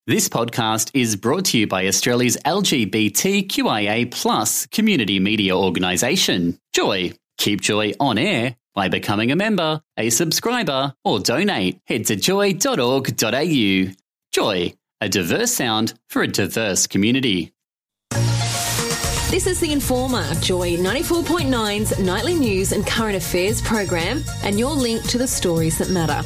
This podcast is brought to you by Australia's LGBTQIA+ community media organisation, Joy. Keep Joy on air by becoming a member, a subscriber, or donate. Head to joy.org.au. Joy, a diverse sound for a diverse community. This is The Informer, Joy 94.9's nightly news and current affairs program, and your link to the stories that matter.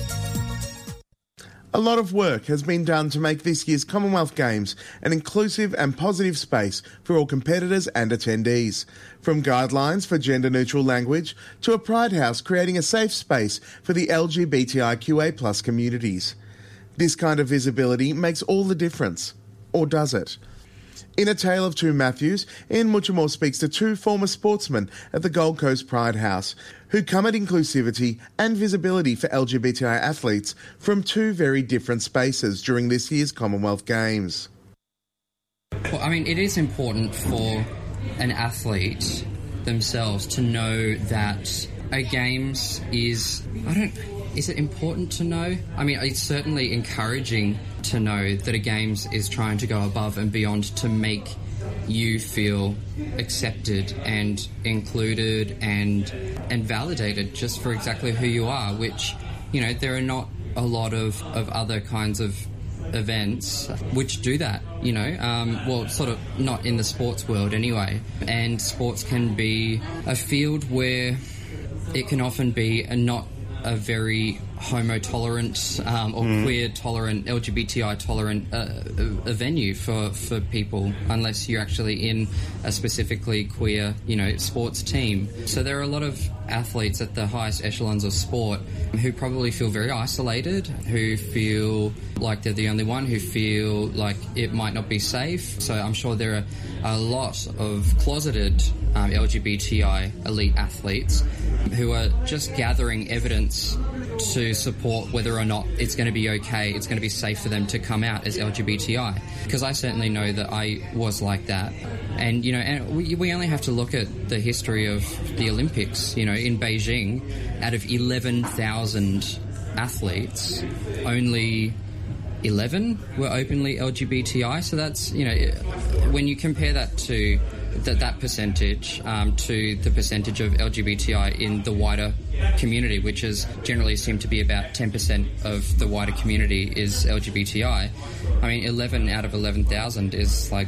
A lot of work has been done to make this year's Commonwealth Games an inclusive and positive space for all competitors and attendees. From guidelines for gender-neutral language to a Pride House creating a safe space for the LGBTIQA+ communities. This kind of visibility makes all the difference. Or does it? In A Tale of Two Matthews, Ian Muchamore speaks to two former sportsmen at the Gold Coast Pride House who come at inclusivity and visibility for LGBTI athletes from two very different spaces during this year's Commonwealth Games. Well, I mean, it is important for an athlete themselves to know that a Games is... Is it important to know? I mean, it's certainly encouraging to know that a Games is trying to go above and beyond to make you feel accepted and included and validated just for exactly who you are, which, you know, there are not a lot of other kinds of events which do that, you know, well, sort of not in the sports world anyway. And sports can be a field where it can often be not a very homo-tolerant or queer-tolerant, LGBTI-tolerant a venue for people, unless you're actually in a specifically queer, you know, sports team. So there are a lot of athletes at the highest echelons of sport who probably feel very isolated, who feel like they're the only one, who feel like it might not be safe. So I'm sure there are a lot of closeted LGBTI elite athletes who are just gathering evidence to support whether or not it's going to be okay, it's going to be safe for them to come out as LGBTI. Because I certainly know that I was like that. And, you know, and we only have to look at the history of the Olympics. You know, in Beijing, out of 11,000 athletes, only 11 were openly LGBTI. So that's, you know, when you compare that to that percentage to the percentage of LGBTI in the wider community, which is generally seemed to be about 10% of the wider community is LGBTI. I mean, 11 out of 11,000 is like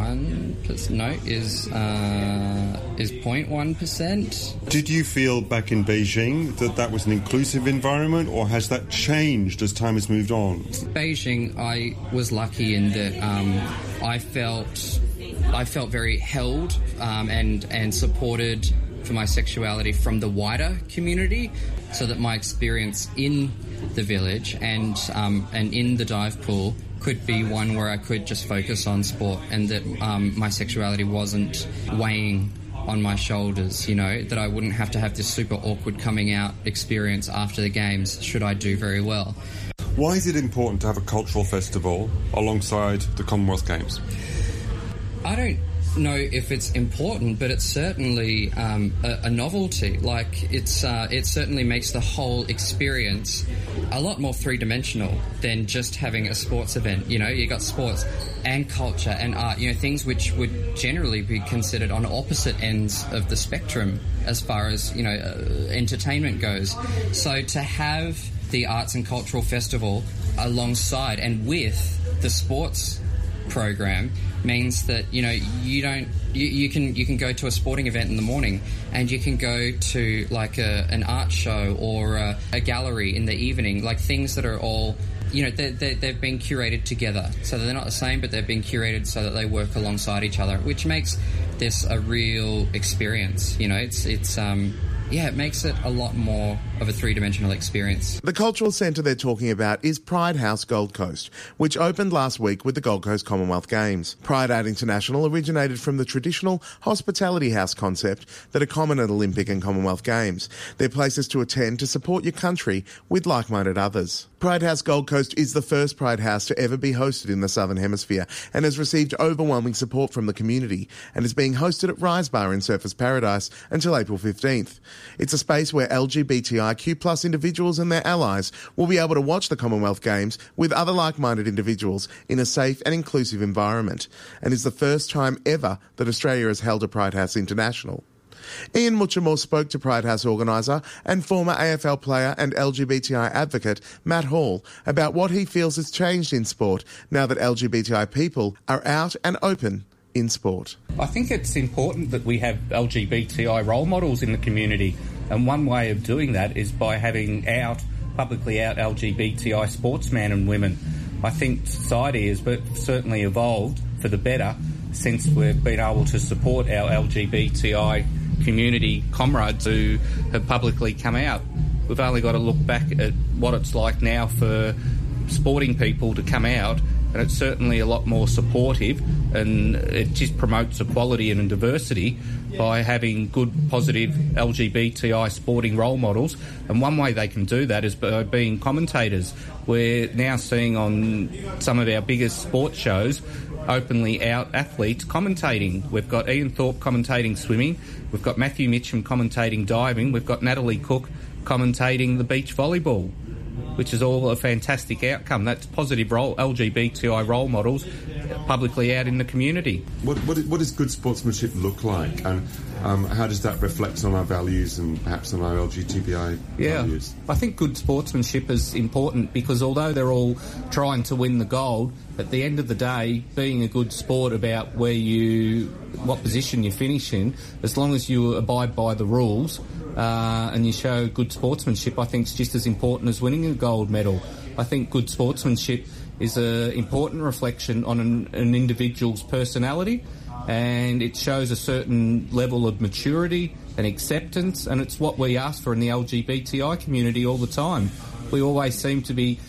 0.1%. Did you feel back in Beijing that was an inclusive environment, or has that changed as time has moved on? Beijing, I was lucky in that I felt very held and supported for my sexuality from the wider community, so that my experience in the village and in the dive pool could be one where I could just focus on sport, and that my sexuality wasn't weighing on my shoulders, you know, that I wouldn't have to have this super awkward coming out experience after the Games should I do very well. Why is it important to have a cultural festival alongside the Commonwealth Games? I don't know if it's important, but it's certainly a novelty. Like, it certainly makes the whole experience a lot more three-dimensional than just having a sports event. You know, you got sports and culture and art, you know, things which would generally be considered on opposite ends of the spectrum as far as, you know, entertainment goes. So to have the Arts and Cultural Festival alongside and with the sports program means that, you know, you can go to a sporting event in the morning, and you can go to like an art show or a gallery in the evening, like things that are all, you know, they've been curated together, so they're not the same, but they've been curated so that they work alongside each other, which makes this a real experience. You know, it makes it a lot more of a three-dimensional experience. The cultural centre they're talking about is Pride House Gold Coast, which opened last week with the Gold Coast Commonwealth Games. Pride Art International originated from the traditional hospitality house concept that are common at Olympic and Commonwealth Games. They're places to attend to support your country with like-minded others. Pride House Gold Coast is the first Pride House to ever be hosted in the Southern Hemisphere and has received overwhelming support from the community, and is being hosted at Rise Bar in Surfers Paradise until April 15th. It's a space where LGBTI LGBTIQ plus individuals and their allies will be able to watch the Commonwealth Games with other like-minded individuals in a safe and inclusive environment, and is the first time ever that Australia has held a Pride House International. Ian Muchamore spoke to Pride House organiser and former AFL player and LGBTI advocate Matt Hall about what he feels has changed in sport now that LGBTI people are out and open in sport. I think it's important that we have LGBTI role models in the community, and one way of doing that is by having publicly out LGBTI sportsmen and women. I think society has certainly evolved for the better since we've been able to support our LGBTI community comrades who have publicly come out. We've only got to look back at what it's like now for sporting people to come out, and it's certainly a lot more supportive, and it just promotes equality and diversity by having good, positive LGBTI sporting role models. And one way they can do that is by being commentators. We're now seeing on some of our biggest sports shows openly out athletes commentating. We've got Ian Thorpe commentating swimming, we've got Matthew Mitcham commentating diving, we've got Natalie Cook commentating the beach volleyball, which is all a fantastic outcome. That's positive LGBTI role models publicly out in the community. What does good sportsmanship look like, and how does that reflect on our values and perhaps on our LGBTI values? I think good sportsmanship is important because although they're all trying to win the gold, at the end of the day, being a good sport about what position you finish in, as long as you abide by the rules and you show good sportsmanship, I think it's just as important as winning a gold medal. I think good sportsmanship is an important reflection on an individual's personality, and it shows a certain level of maturity and acceptance, and it's what we ask for in the LGBTI community all the time. We always seem to be,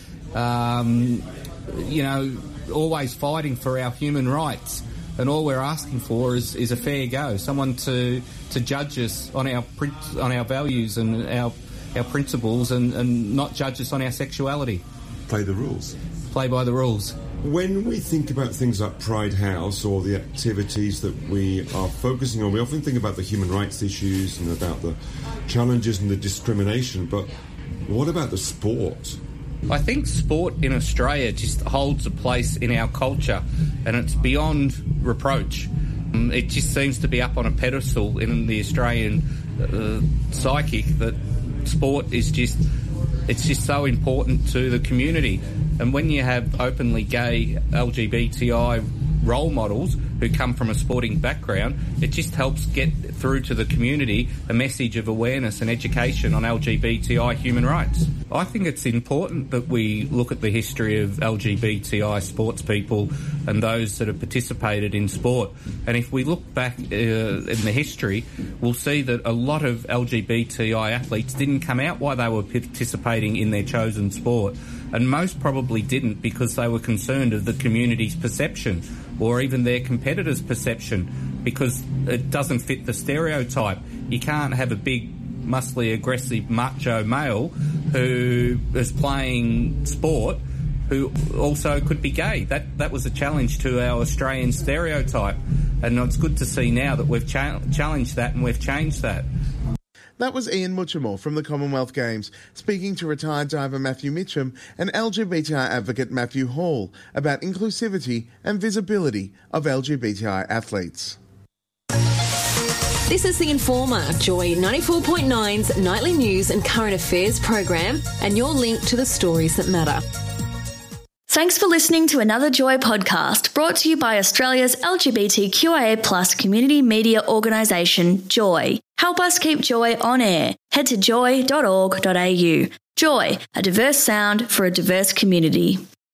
always fighting for our human rights, and all we're asking for is a fair go, someone to judge us on our values and our principles, and not judge us on our sexuality. Play the rules. Play by the rules. When we think about things like Pride House or the activities that we are focusing on, we often think about the human rights issues and about the challenges and the discrimination, but what about the sport? I think sport in Australia just holds a place in our culture, and it's beyond reproach. It just seems to be up on a pedestal in the Australian psychic that sport is just so important to the community. And when you have openly gay LGBTI role models who come from a sporting background, it just helps get through to the community a message of awareness and education on LGBTI human rights. I think it's important that we look at the history of LGBTI sports people and those that have participated in sport. And if we look back in the history, we'll see that a lot of LGBTI athletes didn't come out while they were participating in their chosen sport. And most probably didn't because they were concerned of the community's perception or even their competitors' perception, because it doesn't fit the stereotype. You can't have a big, muscly, aggressive, macho male who is playing sport who also could be gay. That was a challenge to our Australian stereotype. And it's good to see now that we've challenged that and we've changed that. That was Ian Muchamore from the Commonwealth Games, speaking to retired diver Matthew Mitcham and LGBTI advocate Matthew Hall about inclusivity and visibility of LGBTI athletes. This is The Informer, Joy 94.9's nightly news and current affairs program, and your link to the stories that matter. Thanks for listening to another Joy podcast brought to you by Australia's LGBTQIA+ community media organisation, Joy. Help us keep Joy on air. Head to joy.org.au. Joy, a diverse sound for a diverse community.